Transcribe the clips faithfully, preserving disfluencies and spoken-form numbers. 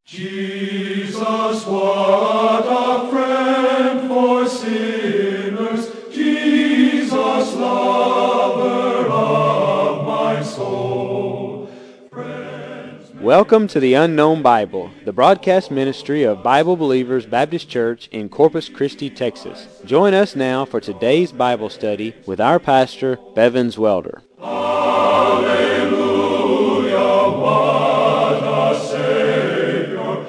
Jesus, what a friend for sinners, Jesus, lover of my soul. Friends, Welcome to the Unknown Bible, the broadcast ministry of Bible Believers Baptist Church in Corpus Christi, Texas. Join us now for today's Bible study with our pastor, Bevins Welder. Hallelujah, what a Savior.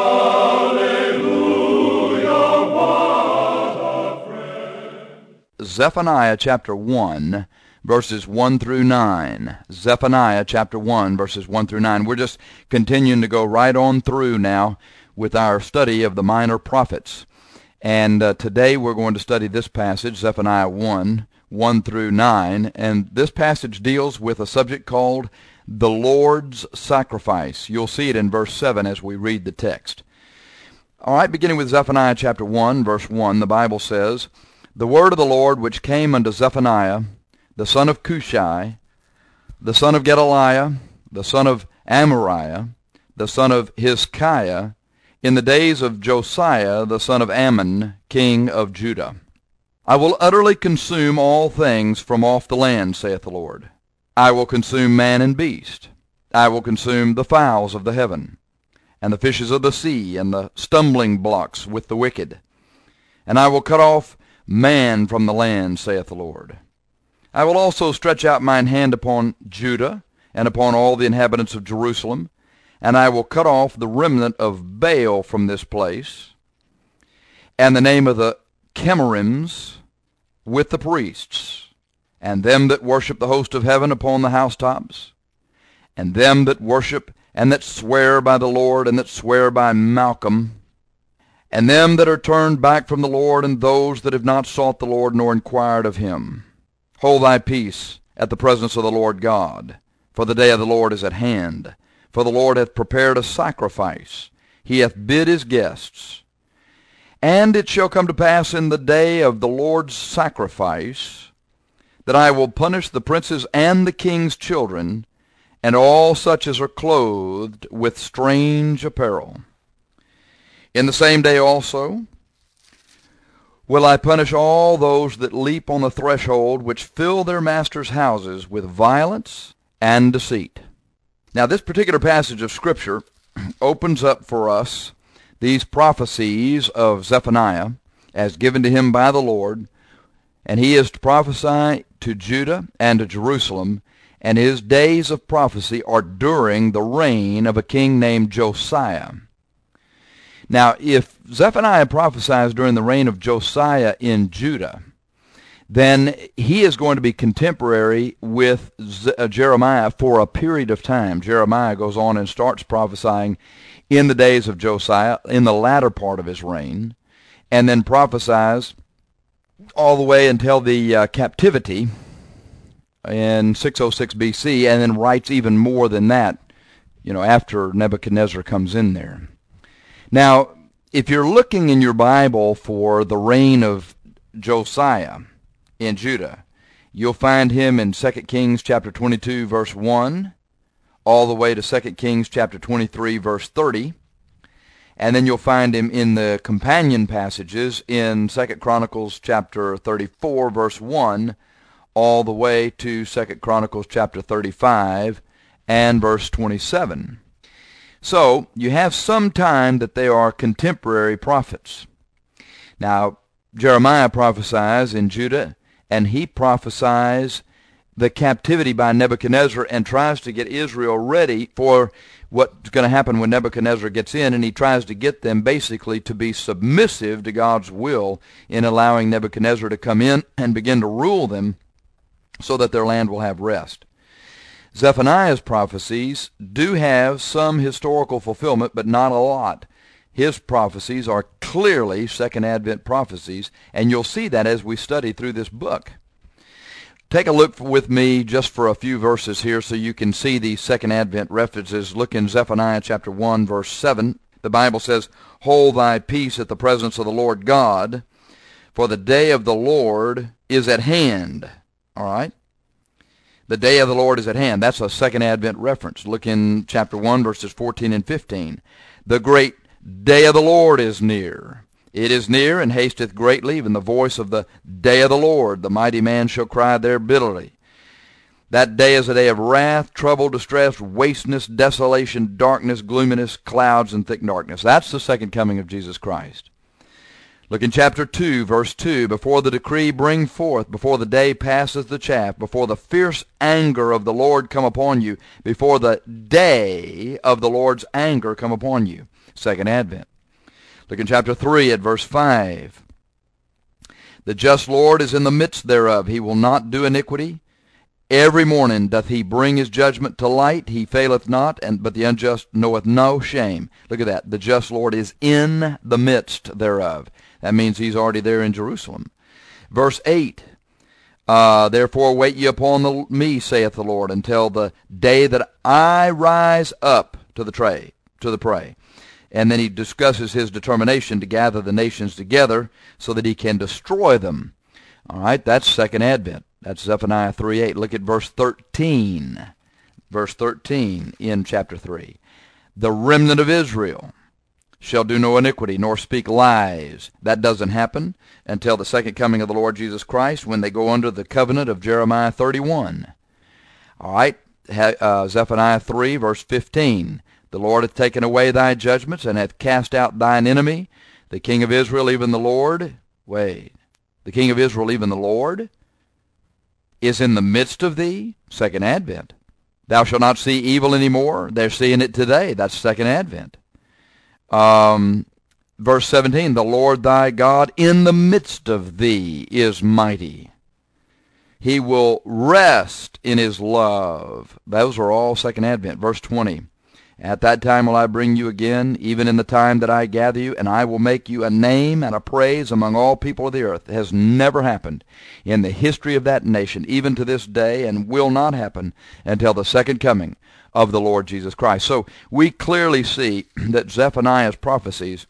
Hallelujah, what a friend. Zephaniah chapter one, verses one through nine. Zephaniah chapter one, verses one through nine. We're just continuing to go right on through now with our study of the minor prophets. And uh, today we're going to study this passage, Zephaniah one, one through nine. And this passage deals with a subject called the Lord's sacrifice. You'll see it in verse seven as we read the text. All right, beginning with Zephaniah chapter one, verse one, the Bible says, "The word of the Lord which came unto Zephaniah, the son of Cushai, the son of Gedaliah, the son of Amariah, the son of Hizkiah, in the days of Josiah, the son of Ammon, king of Judah. I will utterly consume all things from off the land, saith the Lord. I will consume man and beast. I will consume the fowls of the heaven, and the fishes of the sea, and the stumbling blocks with the wicked. And I will cut off man from the land, saith the Lord. I will also stretch out mine hand upon Judah, and upon all the inhabitants of Jerusalem, and I will cut off the remnant of Baal from this place, and the name of the Chemarims with the priests, and them that worship the host of heaven upon the housetops, and them that worship and that swear by the Lord, and that swear by Malcolm, and them that are turned back from the Lord, and those that have not sought the Lord nor inquired of him. Hold thy peace at the presence of the Lord God, for the day of the Lord is at hand. For the Lord hath prepared a sacrifice. He hath bid his guests. And it shall come to pass in the day of the Lord's sacrifice, that I will punish the princes and the king's children, and all such as are clothed with strange apparel. In the same day also will I punish all those that leap on the threshold, which fill their masters' houses with violence and deceit." Now, this particular passage of Scripture opens up for us these prophecies of Zephaniah as given to him by the Lord, and he is to prophesy to Judah and to Jerusalem, and his days of prophecy are during the reign of a king named Josiah. Now, if Zephaniah prophesies during the reign of Josiah in Judah, then he is going to be contemporary with Z- uh, Jeremiah for a period of time. Jeremiah goes on and starts prophesying in the days of Josiah, in the latter part of his reign, and then prophesies all the way until the uh, captivity in six oh six B C, and then writes even more than that, you know, after Nebuchadnezzar comes in there. Now, if you're looking in your Bible for the reign of Josiah in Judah, you'll find him in Second Kings chapter twenty-two, verse one, all the way to Second Kings chapter twenty-three, verse thirty. And then you'll find him in the companion passages in Second Chronicles chapter thirty-four, verse one, all the way to Second Chronicles chapter thirty-five and verse twenty-seven. So, you have some time that they are contemporary prophets. Now, Jeremiah prophesies in Judah, and he prophesies the captivity by Nebuchadnezzar and tries to get Israel ready for what's going to happen when Nebuchadnezzar gets in, and he tries to get them basically to be submissive to God's will in allowing Nebuchadnezzar to come in and begin to rule them so that their land will have rest. Zephaniah's prophecies do have some historical fulfillment, but not a lot. His prophecies are clearly Second Advent prophecies, and you'll see that as we study through this book. Take a look with me just for a few verses here so you can see these Second Advent references. Look in Zephaniah chapter one, verse seven. The Bible says, "Hold thy peace at the presence of the Lord God, for the day of the Lord is at hand." All right? The day of the Lord is at hand. That's a Second Advent reference. Look in chapter one, verses fourteen and fifteen. The great day of the Lord is near. It is near, and hasteth greatly, even the voice of the day of the Lord. The mighty man shall cry there bitterly. That day is a day of wrath, trouble, distress, wasteness, desolation, darkness, gloominess, clouds, and thick darkness. That's the second coming of Jesus Christ. Look in chapter two, verse two. Before the decree bring forth, before the day passeth the chaff, before the fierce anger of the Lord come upon you, before the day of the Lord's anger come upon you. Second advent. Look in chapter three at verse five. The just Lord is in the midst thereof. He will not do iniquity. Every morning doth he bring his judgment to light. He faileth not, and but the unjust knoweth no shame. Look at that. The just Lord is in the midst thereof. That means he's already there in Jerusalem. Verse eight. Uh, Therefore wait ye upon the, me, saith the Lord, until the day that I rise up to the tray, to the prey. And then he discusses his determination to gather the nations together so that he can destroy them. All right, that's second advent. That's Zephaniah three eight. Look at verse thirteen. Verse thirteen in chapter three. The remnant of Israel shall do no iniquity, nor speak lies. That doesn't happen until the second coming of the Lord Jesus Christ, when they go under the covenant of Jeremiah thirty-one. All right, uh, Zephaniah three, verse fifteen. The Lord hath taken away thy judgments, and hath cast out thine enemy, the King of Israel, even the Lord. Wait, the King of Israel, even the Lord, is in the midst of thee. Second advent. Thou shalt not see evil any more. They're seeing it today. That's second advent. Um, verse seventeen, the Lord thy God in the midst of thee is mighty. He will rest in his love. Those are all second advent. Verse twenty, at that time will I bring you again, even in the time that I gather you, and I will make you a name and a praise among all people of the earth. It has never happened in the history of that nation, even to this day, and will not happen until the second coming of the Lord Jesus Christ. So we clearly see that Zephaniah's prophecies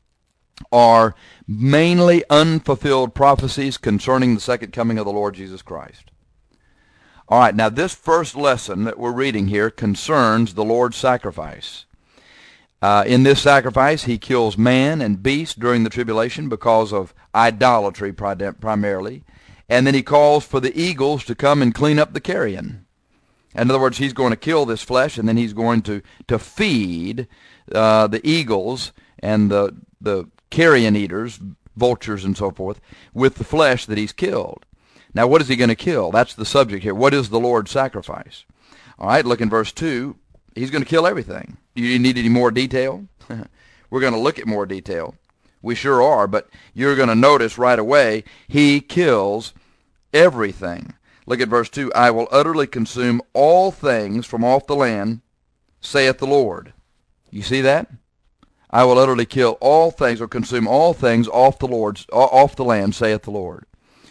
are mainly unfulfilled prophecies concerning the second coming of the Lord Jesus Christ. All right, now this first lesson that we're reading here concerns the Lord's sacrifice. Uh, in this sacrifice, he kills man and beast during the tribulation because of idolatry primarily, and then he calls for the eagles to come and clean up the carrion. In other words, he's going to kill this flesh, and then he's going to, to feed uh, the eagles and the, the carrion eaters, vultures and so forth, with the flesh that he's killed. Now, what is he going to kill? That's the subject here. What is the Lord's sacrifice? All right, look in verse two. He's going to kill everything. Do you need any more detail? We're going to look at more detail. We sure are, but you're going to notice right away he kills everything. Look at verse two. I will utterly consume all things from off the land, saith the Lord. You see that? I will utterly kill all things, or consume all things off the Lord's off the land, saith the Lord.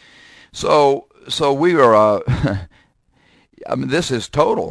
So, so we are. Uh, I mean, this is total.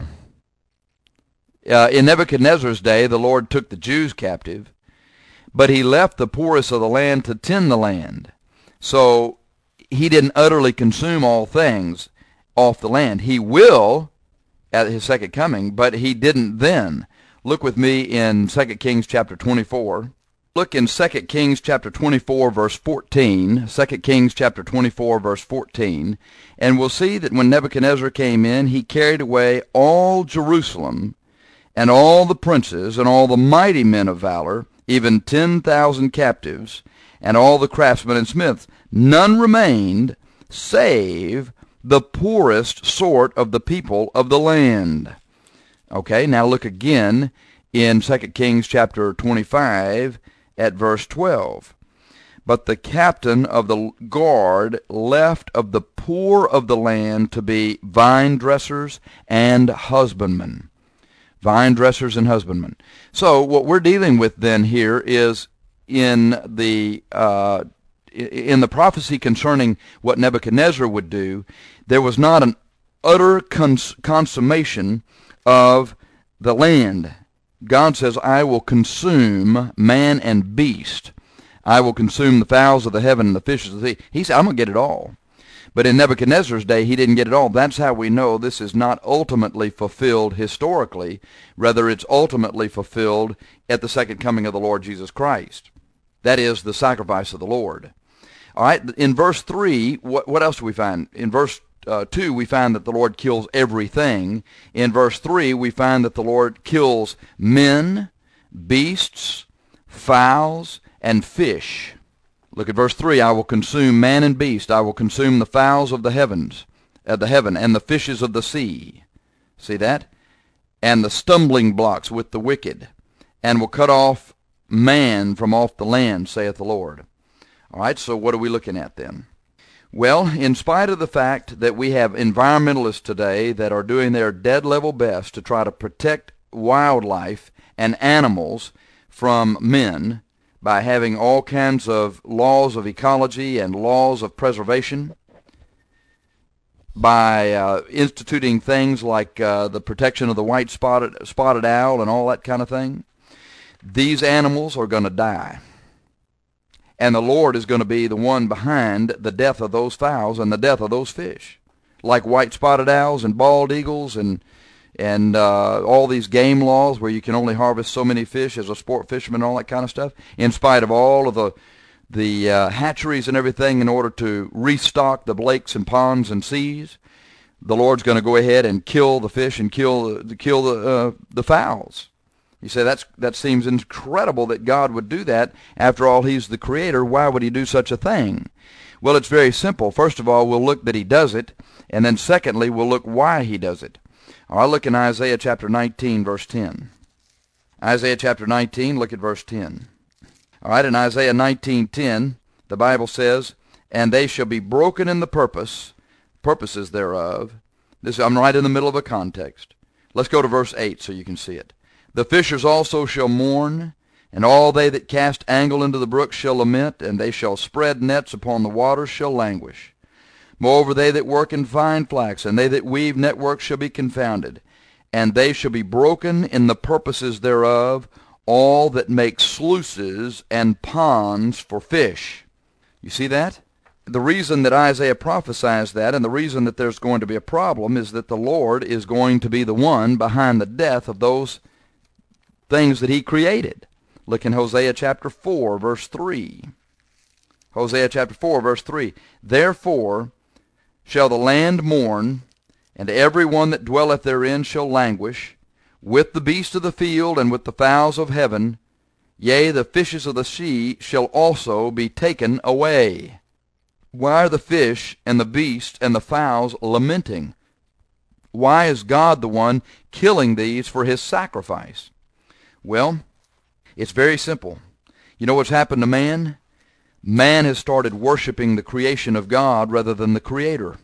Uh, in Nebuchadnezzar's day, the Lord took the Jews captive, but he left the poorest of the land to tend the land. So he didn't utterly consume all things off the land. He will at his second coming, but he didn't then. Look with me in Second Kings chapter twenty-four. Look in Second Kings chapter twenty-four, verse fourteen. Second Kings chapter twenty-four, verse fourteen. And we'll see that when Nebuchadnezzar came in, he carried away all Jerusalem, and all the princes, and all the mighty men of valor, even ten thousand captives, and all the craftsmen and smiths. None remained, save the poorest sort of the people of the land. Okay, now look again in Second Kings chapter twenty-five at verse twelve. But the captain of the guard left of the poor of the land to be vine dressers and husbandmen. Vine dressers and husbandmen. So what we're dealing with then here is in the uh, in the prophecy concerning what Nebuchadnezzar would do, there was not an utter cons consummation of the land. God says, I will consume man and beast. I will consume the fowls of the heaven and the fishes of the sea. He said, I'm going to get it all. But in Nebuchadnezzar's day, he didn't get it all. That's how we know this is not ultimately fulfilled historically. Rather, it's ultimately fulfilled at the second coming of the Lord Jesus Christ. That is the sacrifice of the Lord. All right, in verse three, what, what else do we find? In verse uh, two, we find that the Lord kills everything. In verse three, we find that the Lord kills men, beasts, fowls, and fish. Look at verse three. I will consume man and beast. I will consume the fowls of the heavens, of the heaven, and the fishes of the sea. See that? And the stumbling blocks with the wicked, and will cut off man from off the land, saith the Lord. All right, so what are we looking at then? Well, in spite of the fact that we have environmentalists today that are doing their dead level best to try to protect wildlife and animals from men, by having all kinds of laws of ecology and laws of preservation, by uh, instituting things like uh, the protection of the white spotted, spotted owl and all that kind of thing, these animals are going to die. And the Lord is going to be the one behind the death of those fowls and the death of those fish, like white spotted owls and bald eagles and and uh, all these game laws where you can only harvest so many fish as a sport fisherman and all that kind of stuff, in spite of all of the the uh, hatcheries and everything in order to restock the lakes and ponds and seas, the Lord's going to go ahead and kill the fish and kill the, kill the uh, the fowls. You say that's that seems incredible that God would do that. After all, He's the Creator. Why would He do such a thing? Well, it's very simple. First of all, we'll look that He does it, and then secondly, we'll look why He does it. All right, look in Isaiah chapter nineteen, verse ten. Isaiah chapter nineteen, look at verse ten. All right, in Isaiah nineteen ten, the Bible says, and they shall be broken in the purpose, purposes thereof. This, I'm right in the middle of a context. Let's go to verse eight so you can see it. The fishers also shall mourn, and all they that cast angle into the brook shall lament, and they shall spread nets upon the waters shall languish. Moreover, they that work in fine flax, and they that weave networks shall be confounded, and they shall be broken in the purposes thereof, all that make sluices and ponds for fish. You see that? The reason that Isaiah prophesies that, and the reason that there's going to be a problem, is that the Lord is going to be the one behind the death of those things that He created. Look in Hosea chapter four, verse three. Hosea chapter four, verse three. Therefore shall the land mourn, and every one that dwelleth therein shall languish, with the beasts of the field and with the fowls of heaven, yea, the fishes of the sea shall also be taken away. Why are the fish and the beasts and the fowls lamenting? Why is God the one killing these for His sacrifice? Well, it's very simple. You know what's happened to man? Man has started worshiping the creation of God rather than the Creator.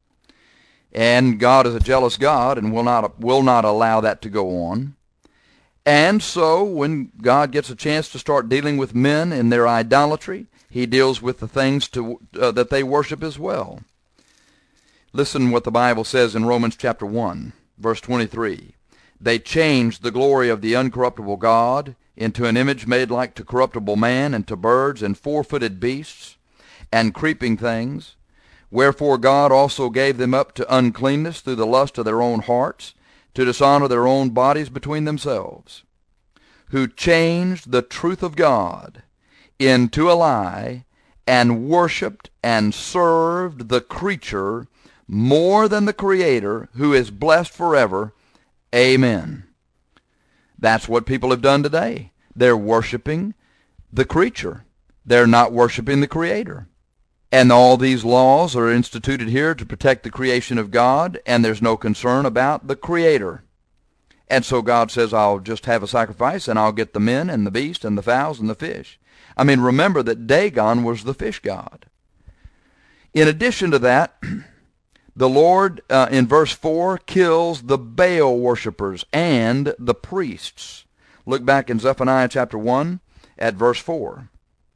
And God is a jealous God and will not will not allow that to go on. And so when God gets a chance to start dealing with men in their idolatry, He deals with the things to, uh, that they worship as well. Listen what the Bible says in Romans chapter one, verse twenty-three. They changed the glory of the uncorruptible God into an image made like to corruptible man, and to birds, and four-footed beasts, and creeping things. Wherefore God also gave them up to uncleanness through the lust of their own hearts, to dishonor their own bodies between themselves, who changed the truth of God into a lie, and worshipped and served the creature more than the Creator, who is blessed forever. Amen. That's what people have done today. They're worshiping the creature. They're not worshiping the Creator. And all these laws are instituted here to protect the creation of God, and there's no concern about the Creator. And so God says, I'll just have a sacrifice, and I'll get the men and the beast and the fowls and the fish. I mean, remember that Dagon was the fish god. In addition to that, the Lord, uh, in verse four, kills the Baal worshippers and the priests. Look back in Zephaniah chapter one at verse four.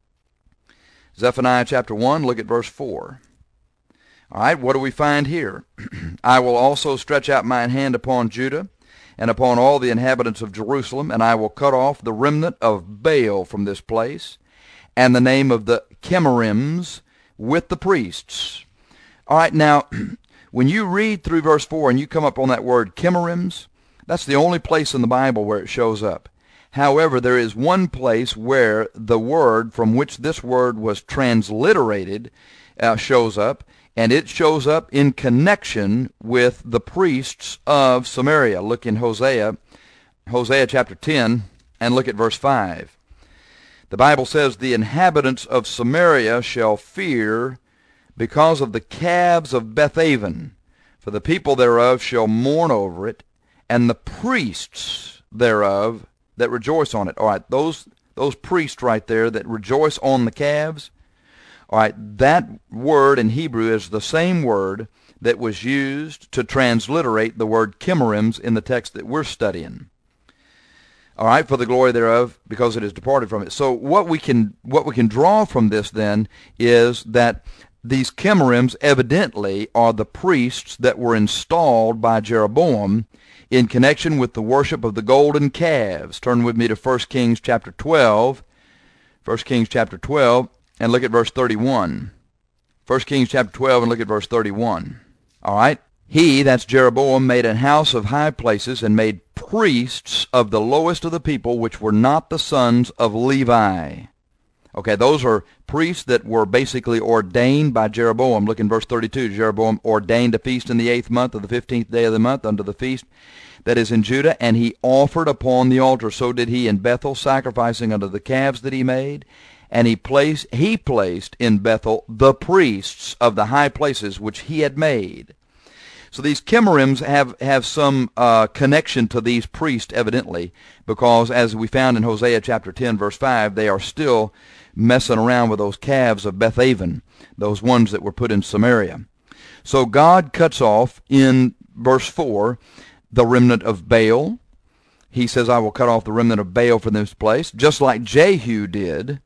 Zephaniah chapter one, look at verse four. All right, what do we find here? I will also stretch out mine hand upon Judah and upon all the inhabitants of Jerusalem, and I will cut off the remnant of Baal from this place, and the name of the Chemarims with the priests. All right, now, when you read through verse four and you come up on that word chemarims, that's the only place in the Bible where it shows up. However, there is one place where the word from which this word was transliterated uh, shows up, and it shows up in connection with the priests of Samaria. Look in Hosea, Hosea chapter ten, and look at verse five. The Bible says, "The inhabitants of Samaria shall fear because of the calves of Bethaven, for the people thereof shall mourn over it, and the priests thereof that rejoice on it." All right, those those priests right there that rejoice on the calves, all right, that word in Hebrew is the same word that was used to transliterate the word chemarims in the text that we're studying. All right, for the glory thereof, because it is departed from it. So what we can what we can draw from this then is that these chemarims evidently are the priests that were installed by Jeroboam in connection with the worship of the golden calves. Turn with me to First Kings chapter twelve. First Kings chapter twelve, and look at verse thirty-one. First Kings chapter twelve, and look at verse thirty-one. All right. He, that's Jeroboam, made an house of high places, and made priests of the lowest of the people, which were not the sons of Levi. Okay, those are priests that were basically ordained by Jeroboam. Look in verse thirty-two. Jeroboam ordained a feast in the eighth month of the fifteenth day of the month unto the feast that is in Judah, and he offered upon the altar. So did he in Bethel, sacrificing unto the calves that he made. And he placed, he placed in Bethel the priests of the high places which he had made. So these chemarims have, have some uh, connection to these priests, evidently, because as we found in Hosea chapter ten, verse five, they are still messing around with those calves of Bethaven, those ones that were put in Samaria. So God cuts off, in verse four, the remnant of Baal. He says, "I will cut off the remnant of Baal from this place," just like Jehu did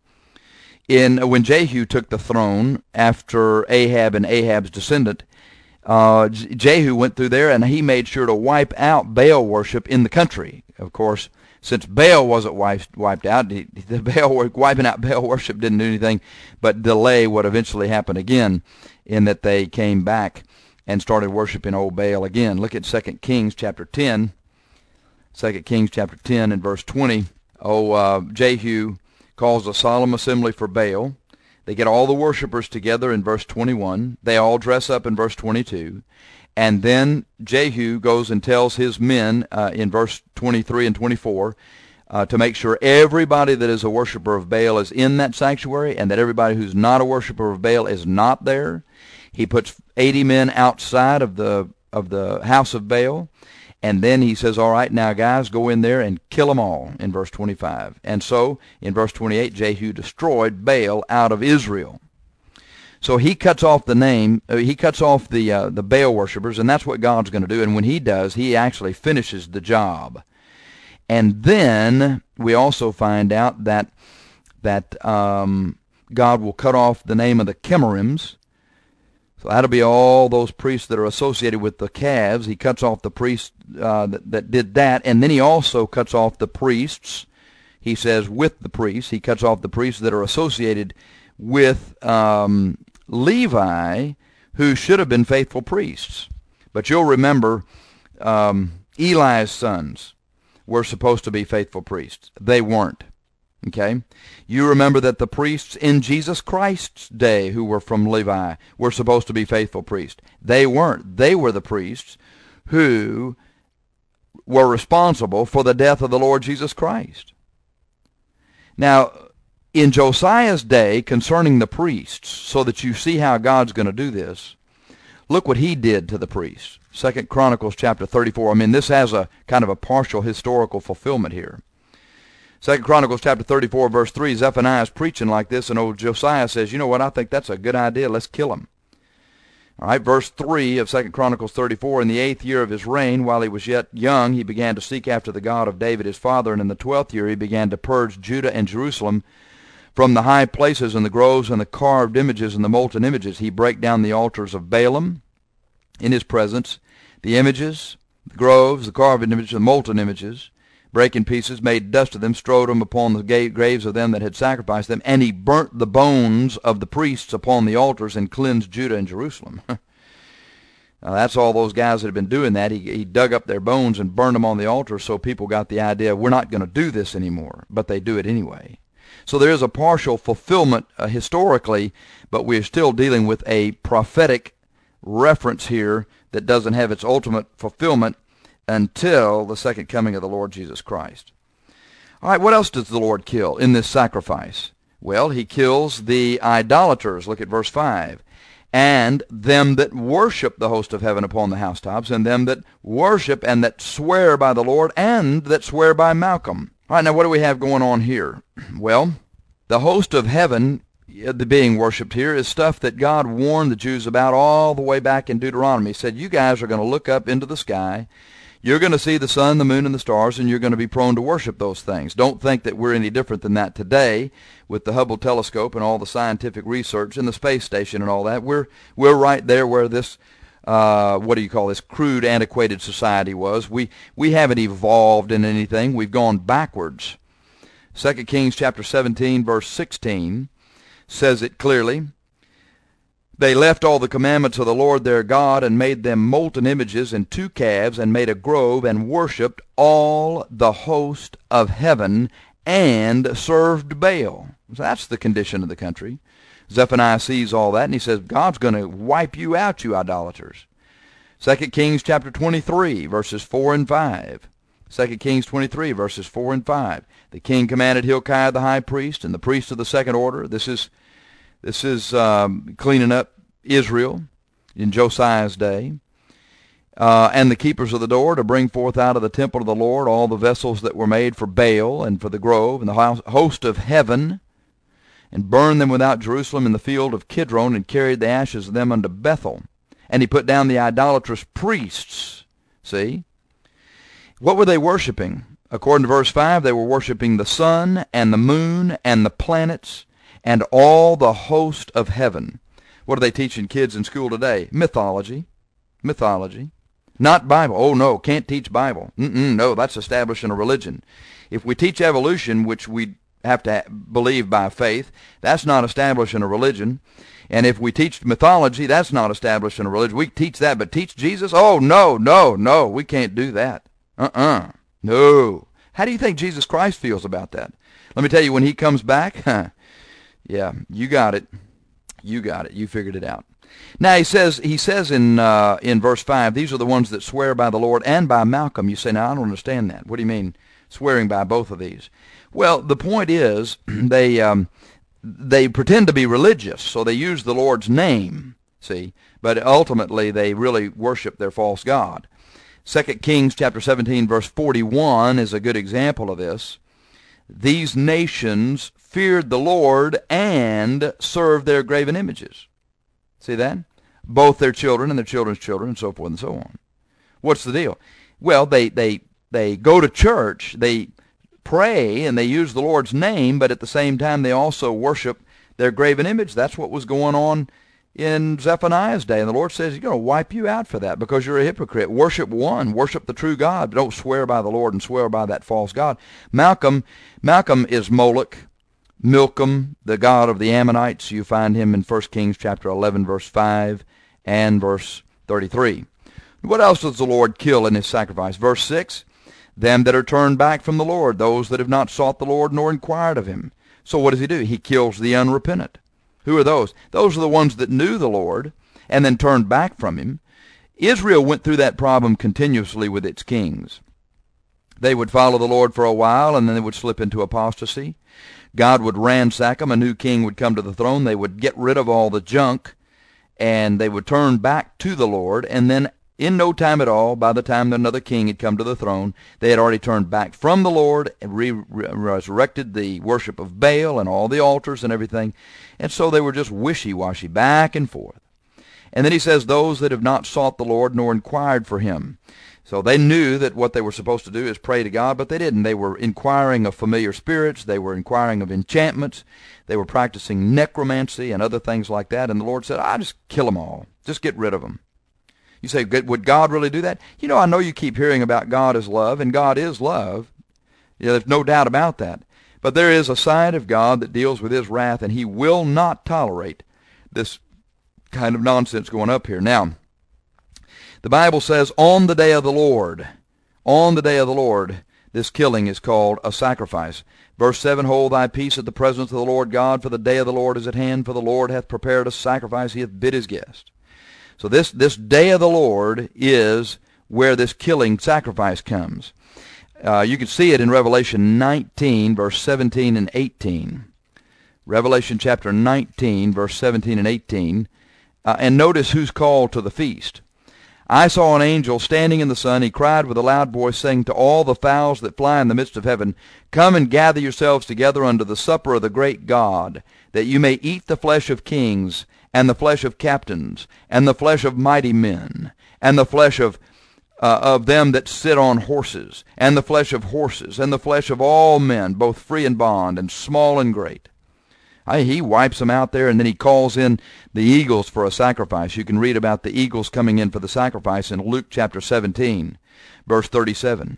in when Jehu took the throne after Ahab and Ahab's descendant. Uh, Jehu went through there, and he made sure to wipe out Baal worship in the country. Of course, since Baal wasn't wiped, wiped out, the Baal, wiping out Baal worship didn't do anything but delay what eventually happened again, in that they came back and started worshiping old Baal again. Look at Second Kings chapter ten. Second Kings chapter ten and verse twenty. Oh, uh, Jehu calls a solemn assembly for Baal. They get all the worshipers together in verse twenty-one. They all dress up in verse twenty-two. And then Jehu goes and tells his men uh, in verse twenty-three and twenty-four uh, to make sure everybody that is a worshiper of Baal is in that sanctuary, and that everybody who's not a worshiper of Baal is not there. He puts eighty men outside of the of the house of Baal, and then he says, "All right, now guys, go in there and kill them all," in verse twenty-five. And so, in verse twenty-eight, Jehu destroyed Baal out of Israel. So he cuts off the name, uh, he cuts off the uh, the Baal worshipers, and that's what God's going to do. And when he does, he actually finishes the job. And then we also find out that that um, God will cut off the name of the chemarims. So that'll be all those priests that are associated with the calves. He cuts off the priests uh, that, that did that, and then he also cuts off the priests. He says with the priests, he cuts off the priests that are associated with um, Levi, who should have been faithful priests. But you'll remember um, Eli's sons were supposed to be faithful priests. They weren't. Okay? You remember that the priests in Jesus Christ's day who were from Levi were supposed to be faithful priests. They weren't. They were the priests who were responsible for the death of the Lord Jesus Christ. Now, in Josiah's day, concerning the priests, so that you see how God's going to do this, look what he did to the priests. Second Chronicles chapter thirty-four. I mean, this has a kind of a partial historical fulfillment here. Second Chronicles chapter thirty-four, verse three, Zephaniah is preaching like this, and old Josiah says, "You know what, I think that's a good idea. Let's kill him." All right, verse three of Second Chronicles thirty-four, "In the eighth year of his reign, while he was yet young, he began to seek after the God of David his father, and in the twelfth year he began to purge Judah and Jerusalem from the high places and the groves and the carved images and the molten images. He brake down the altars of Baalim in his presence, the images, the groves, the carved images, the molten images, brake in pieces, made dust of them, strode them upon the graves of them that had sacrificed them, and he burnt the bones of the priests upon the altars and cleansed Judah and Jerusalem." Now, that's all those guys that have been doing that. He, he dug up their bones and burned them on the altar, so people got the idea, we're not going to do this anymore, but they do it anyway. So there is a partial fulfillment uh, historically, but we're still dealing with a prophetic reference here that doesn't have its ultimate fulfillment until the second coming of the Lord Jesus Christ. All right, what else does the Lord kill in this sacrifice? Well, he kills the idolaters. Look at verse five. And them that worship the host of heaven upon the housetops, and them that worship and that swear by the Lord, and that swear by Malcham. All right, now what do we have going on here? Well, the host of heaven, the being worshipped here, is stuff that God warned the Jews about all the way back in Deuteronomy. He said, you guys are going to look up into the sky, you're going to see the sun, the moon, and the stars, and you're going to be prone to worship those things. Don't think that we're any different than that today with the Hubble telescope and all the scientific research and the space station and all that. We're we're right there where this, uh, what do you call this, crude, antiquated society was. We, we haven't evolved in anything. We've gone backwards. Second Kings chapter seventeen, verse sixteen says it clearly. They left all the commandments of the Lord their God and made them molten images and two calves and made a grove and worshipped all the host of heaven and served Baal. So that's the condition of the country. Zephaniah sees all that and he says, God's going to wipe you out, you idolaters. Second Kings chapter twenty-three, verses four and five. Second Kings twenty-three, verses four and five. The king commanded Hilkiah the high priest and the priests of the second order. This is This is um, cleaning up Israel in Josiah's day. Uh, and the keepers of the door to bring forth out of the temple of the Lord all the vessels that were made for Baal and for the grove and the house, host of heaven, and burned them without Jerusalem in the field of Kidron, and carried the ashes of them unto Bethel. And he put down the idolatrous priests. See? What were they worshiping? According to verse five, they were worshiping the sun and the moon and the planets and all the host of heaven. What are they teaching kids in school today? Mythology. Mythology. Not Bible. Oh, no, can't teach Bible. Mm-mm, no, that's establishing a religion. If we teach evolution, which we have to believe by faith, that's not establishing a religion. And if we teach mythology, that's not establishing a religion. We teach that, but teach Jesus? Oh, no, no, no, we can't do that. Uh-uh. No. How do you think Jesus Christ feels about that? Let me tell you, when he comes back, yeah, you got it. You got it. You figured it out. Now he says he says in uh, in verse five, these are the ones that swear by the Lord and by Malcham. You say, now I don't understand that. What do you mean swearing by both of these? Well, the point is they um, they pretend to be religious, so they use the Lord's name. See, but ultimately they really worship their false god. Second Kings chapter seventeen, verse forty-one is a good example of this. These nations feared the Lord and served their graven images. See that? Both their children and their children's children and so forth and so on. What's the deal? Well, they, they, they go to church, they pray, and they use the Lord's name, but at the same time they also worship their graven image. That's what was going on in Zephaniah's day. And the Lord says, he's going to wipe you out for that because you're a hypocrite. Worship one. Worship the true God. But don't swear by the Lord and swear by that false god. Malcham, Malcham is Moloch. Milcom, the god of the Ammonites. You find him in First Kings chapter eleven, verse five and verse thirty-three. What else does the Lord kill in his sacrifice? Verse six, them that are turned back from the Lord, those that have not sought the Lord nor inquired of him. So what does he do? He kills the unrepentant. Who are those? Those are the ones that knew the Lord and then turned back from him. Israel went through that problem continuously with its kings. They would follow the Lord for a while, and then they would slip into apostasy. God would ransack them. A new king would come to the throne. They would get rid of all the junk, and they would turn back to the Lord. And then in no time at all, by the time another king had come to the throne, they had already turned back from the Lord and re resurrected the worship of Baal and all the altars and everything. And so they were just wishy-washy, back and forth. And then he says, those that have not sought the Lord nor inquired for him. So they knew that what they were supposed to do is pray to God, but they didn't. They were inquiring of familiar spirits. They were inquiring of enchantments. They were practicing necromancy and other things like that. And the Lord said, I just kill them all. Just get rid of them. You say, would God really do that? You know, I know you keep hearing about God as love, and God is love. You know, there's no doubt about that. But there is a side of God that deals with his wrath, and he will not tolerate this kind of nonsense going up here. Now, The Bible says, on the day of the Lord, on the day of the Lord, this killing is called a sacrifice. Verse seven, hold thy peace at the presence of the Lord God, for the day of the Lord is at hand, for the Lord hath prepared a sacrifice, he hath bid his guest. So this, this day of the Lord is where this killing sacrifice comes. Uh, you can see it in Revelation nineteen, verse seventeen and eighteen. Revelation chapter nineteen, verse seventeen and eighteen. Uh, and notice who's called to the feast. I saw an angel standing in the sun. He cried with a loud voice, saying to all the fowls that fly in the midst of heaven, come and gather yourselves together unto the supper of the great God, that you may eat the flesh of kings, and the flesh of captains, and the flesh of mighty men, and the flesh of uh, of them that sit on horses, and the flesh of horses, and the flesh of all men, both free and bond, and small and great. I, he wipes them out there, and then he calls in the eagles for a sacrifice. You can read about the eagles coming in for the sacrifice in Luke chapter seventeen, verse thirty-seven.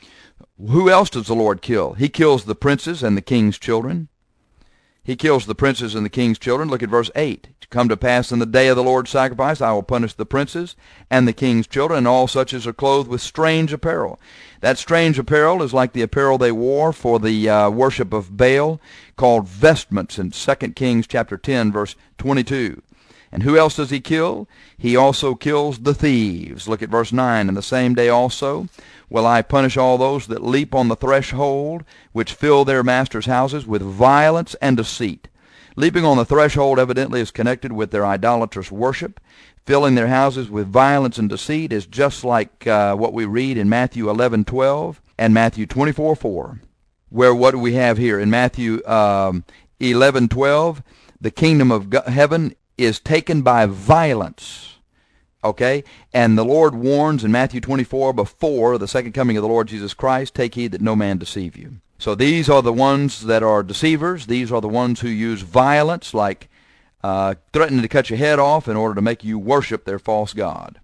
Who else does the Lord kill? He kills the princes and the king's children. He kills the princes and the king's children. Look at verse eight. To come to pass in the day of the Lord's sacrifice, I will punish the princes and the king's children, and all such as are clothed with strange apparel. That strange apparel is like the apparel they wore for the uh, worship of Baal, called vestments in Second Kings chapter ten, verse twenty-two. And who else does he kill? He also kills the thieves. Look at verse nine. And the same day also will I punish all those that leap on the threshold, which fill their masters' houses with violence and deceit. Leaping on the threshold evidently is connected with their idolatrous worship. Filling their houses with violence and deceit is just like uh, what we read in Matthew eleven twelve and Matthew twenty-four four, where what do we have here? In Matthew um, eleven twelve, the kingdom of God, heaven is taken by violence. Okay? And the Lord warns in Matthew twenty-four, before the second coming of the Lord Jesus Christ, take heed that no man deceive you. So these are the ones that are deceivers. These are the ones who use violence, like uh, threatening to cut your head off in order to make you worship their false god.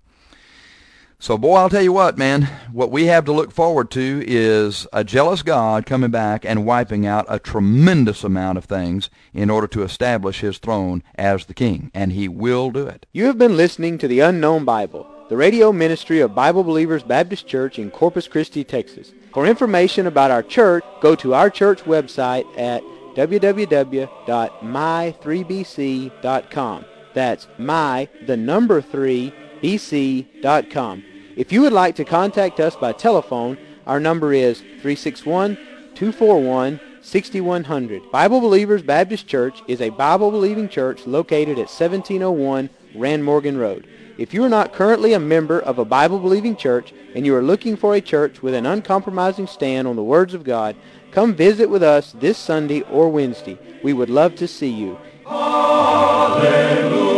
So, boy, I'll tell you what, man, what we have to look forward to is a jealous God coming back and wiping out a tremendous amount of things in order to establish his throne as the king, and he will do it. You have been listening to The Unknown Bible, the radio ministry of Bible Believers Baptist Church in Corpus Christi, Texas. For information about our church, go to our church website at w w w dot my three b c dot com. That's my, the number three, b c dot com. If you would like to contact us by telephone, our number is three six one, two four one, six one zero zero. Bible Believers Baptist Church is a Bible-believing church located at seventeen oh one Rand Morgan Road. If you are not currently a member of a Bible-believing church and you are looking for a church with an uncompromising stand on the words of God, come visit with us this Sunday or Wednesday. We would love to see you. Hallelujah.